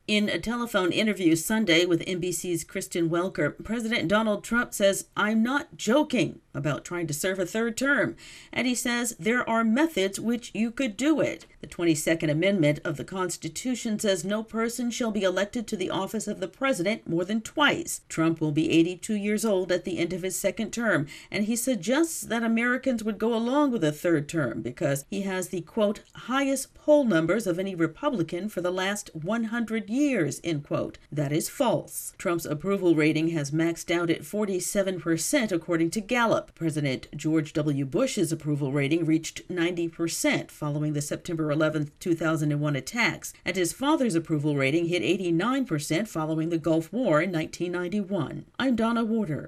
In a telephone interview Sunday with NBC's Kristen Welker, President Donald Trump says, "I'm not joking about trying to serve a third term." And he says there are methods which you could do it. The 22nd Amendment of the Constitution says no person shall be elected to the office of the president more than twice. Trump will be 82 years old at the end of his second term, and he suggests that Americans would go along with a third term because he has the, quote, highest poll numbers of any Republican for the last 100 years, end quote. That is false. Trump's approval rating has maxed out at 47% according to Gallup. President George W. Bush's approval rating reached 90% following the September 11, 2001 attacks, and his father's approval rating hit 89% following the Gulf War in 1991. I'm Donna Warder.